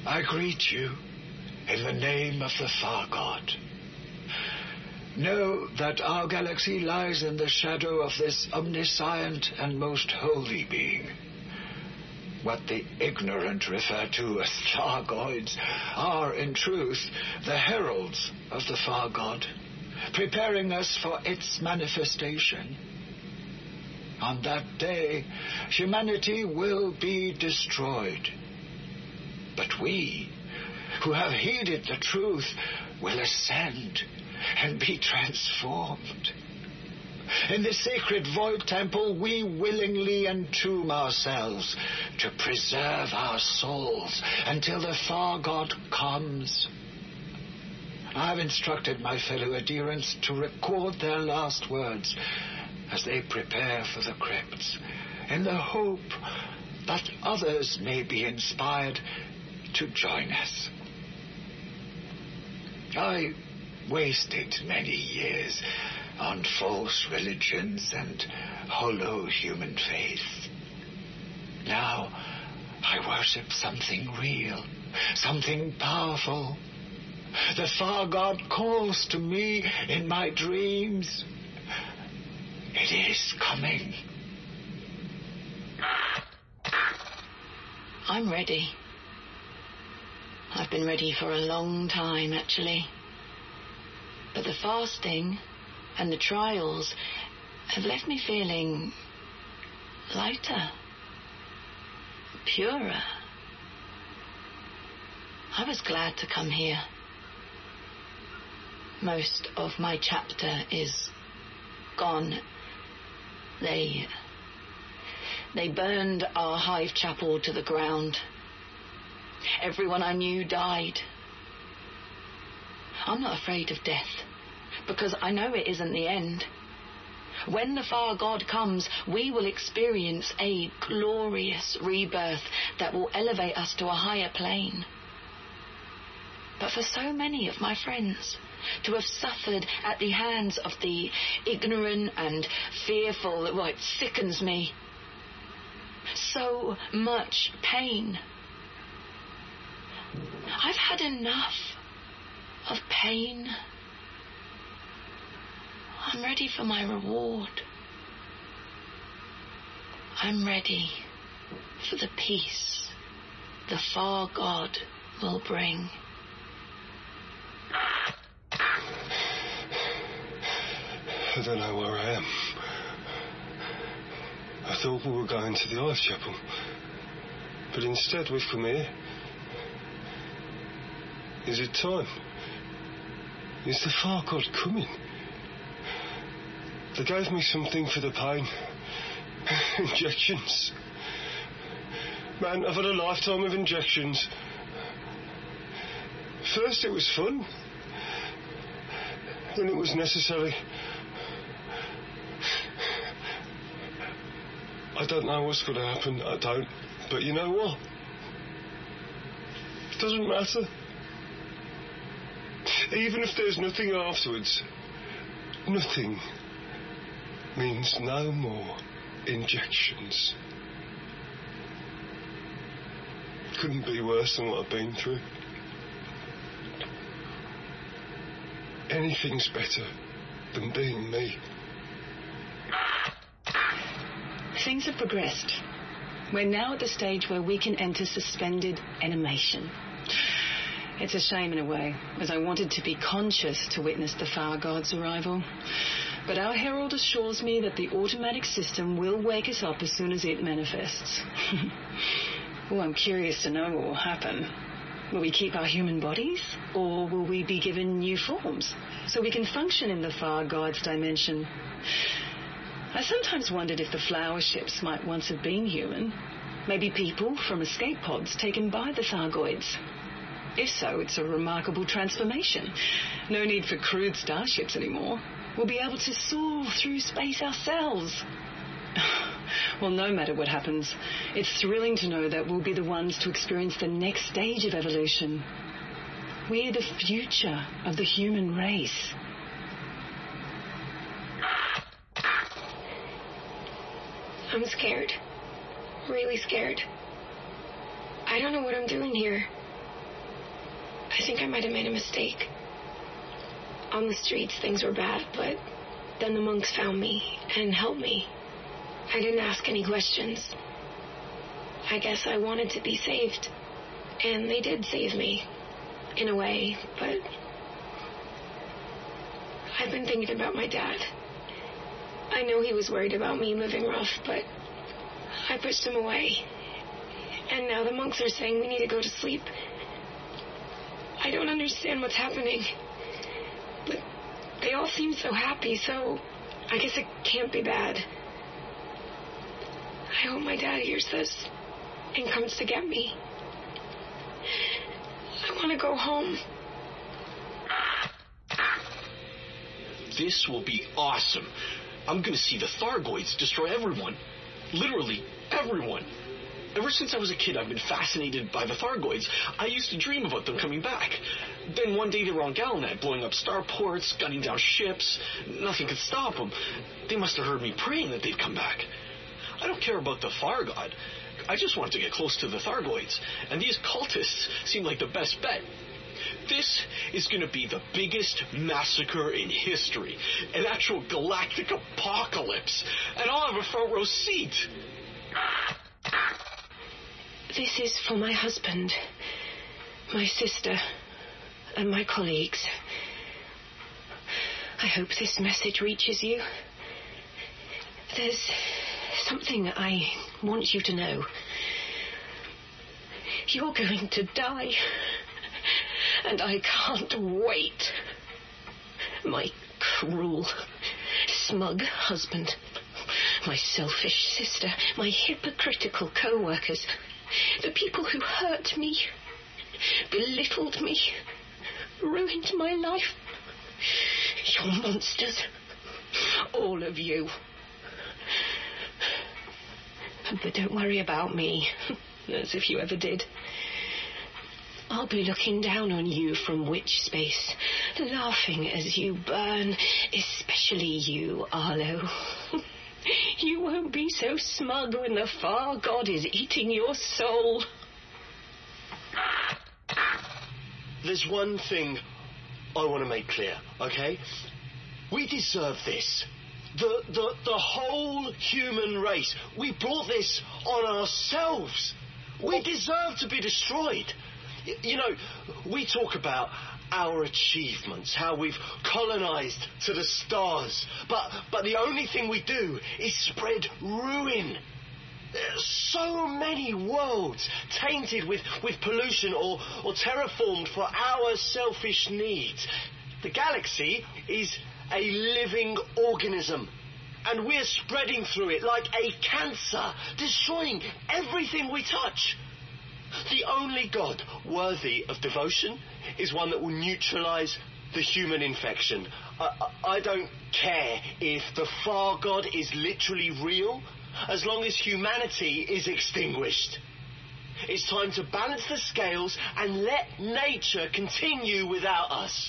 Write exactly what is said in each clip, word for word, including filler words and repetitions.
I greet you in the name of the Far God. Know that our galaxy lies in the shadow of this omniscient and most holy being. What the ignorant refer to as Thargoids are, in truth, the heralds of the Far God, preparing us for its manifestation. On that day, humanity will be destroyed. But we, who have heeded the truth, will ascend and be transformed. In the sacred Void Temple, we willingly entomb ourselves to preserve our souls until the Far God comes. I have instructed my fellow adherents to record their last words as they prepare for the crypts, in the hope that others may be inspired to join us. I wasted many years on false religions and hollow human faith. Now I worship something real, something powerful. The Far God calls to me in my dreams. It is coming. I'm ready. I've been ready for a long time, actually. But the fasting and the trials have left me feeling lighter, purer. I was glad to come here. Most of my chapter is gone. They... They burned our hive chapel to the ground. Everyone I knew died. I'm not afraid of death, because I know it isn't the end. When the Far God comes, we will experience a glorious rebirth that will elevate us to a higher plane. But for so many of my friends to have suffered at the hands of the ignorant and fearful, well, it sickens me. So much pain. I've had enough of pain. I'm ready for my reward. I'm ready for the peace the Far God will bring. I don't know where I am. I thought we were going to the Hive Chapel, but instead we've come here. Is it time? Is the Far God coming? They gave me something for the pain. Injections. Man, I've had a lifetime of injections. First it was fun. Then it was necessary. I don't know what's going to happen, I don't. But you know what? It doesn't matter. Even if there's nothing afterwards, nothing means no more injections. Couldn't be worse than what I've been through. Anything's better than being me. Things have progressed. We're now at the stage where we can enter suspended animation. It's a shame in a way, as I wanted to be conscious to witness the Far God's arrival. But our herald assures me that the automatic system will wake us up as soon as it manifests. Oh, I'm curious to know what will happen. Will we keep our human bodies, or will we be given new forms so we can function in the Far God's dimension? I sometimes wondered if the flower ships might once have been human. Maybe people from escape pods taken by the Thargoids. If so, it's a remarkable transformation. No need for crude starships anymore. We'll be able to soar through space ourselves. Well, no matter what happens, it's thrilling to know that we'll be the ones to experience the next stage of evolution. We're the future of the human race. I'm scared. Really scared. I don't know what I'm doing here. I think I might have made a mistake. On the streets, things were bad, but then the monks found me and helped me. I didn't ask any questions. I guess I wanted to be saved, and they did save me, in a way, but I've been thinking about my dad. I know he was worried about me living rough, but I pushed him away. And now the monks are saying we need to go to sleep. I don't understand what's happening. But they all seem so happy, so I guess it can't be bad. I hope my dad hears this and comes to get me. I want to go home. This will be awesome. I'm going to see the Thargoids destroy everyone. Literally everyone. Ever since I was a kid, I've been fascinated by the Thargoids. I used to dream about them coming back. Then one day they were on Galnet, blowing up starports, gunning down ships. Nothing could stop them. They must have heard me praying that they'd come back. I don't care about the Far God. I just want to get close to the Thargoids. And these cultists seem like the best bet. This is going to be the biggest massacre in history. An actual galactic apocalypse. And I'll have a front row seat. This is for my husband, my sister, and my colleagues. I hope this message reaches you. There's something I want you to know. You're going to die, and I can't wait. My cruel, smug husband, my selfish sister, my hypocritical co-workers, the people who hurt me, belittled me, ruined my life. You're monsters. All of you. But don't worry about me, as if you ever did. I'll be looking down on you from witch space, laughing as you burn, especially you, Arlo. You won't be so smug when the Far God is eating your soul. There's one thing I want to make clear, okay? We deserve this. The, the, the whole human race. We brought this on ourselves. We deserve to be destroyed. Y- you know, we talk about our achievements, how we've colonized to the stars, but but the only thing we do is spread ruin. So many worlds tainted with, with pollution or, or terraformed for our selfish needs. The galaxy is a living organism, and we're spreading through it like a cancer, destroying everything we touch. The only God worthy of devotion is one that will neutralize the human infection. I, I, I don't care if the Far God is literally real, as long as humanity is extinguished. It's time to balance the scales and let nature continue without us.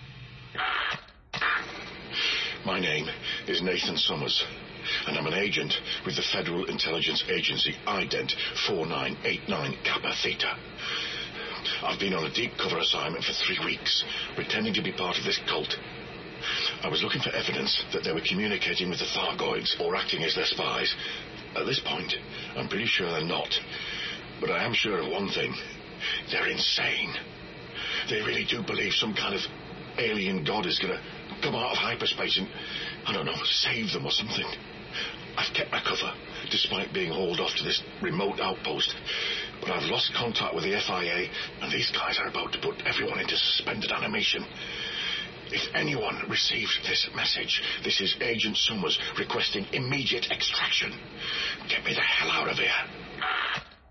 My name is Nathan Summers, and I'm an agent with the Federal Intelligence Agency, ident four nine eight nine Kappa Theta. I've been on a deep cover assignment for three weeks, pretending to be part of this cult. I was looking for evidence that they were communicating with the Thargoids or acting as their spies. At this point, I'm pretty sure they're not. But I am sure of one thing. They're insane. They really do believe some kind of alien god is going to come out of hyperspace and, I don't know, save them or something. I've kept my cover, despite being hauled off to this remote outpost. But I've lost contact with the F I A, and these guys are about to put everyone into suspended animation. If anyone receives this message, this is Agent Summers requesting immediate extraction. Get me the hell out of here.